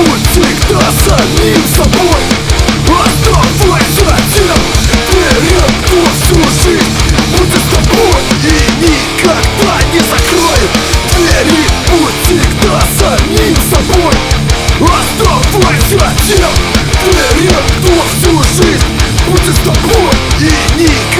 будь всегда самим собой. Оставайся тем зверем, кто всю жизнь будет с тобой и никогда не закроет двери. Будь всегда самим собой. Оставайся тем зверем, кто всю жизнь будет с тобой и никогда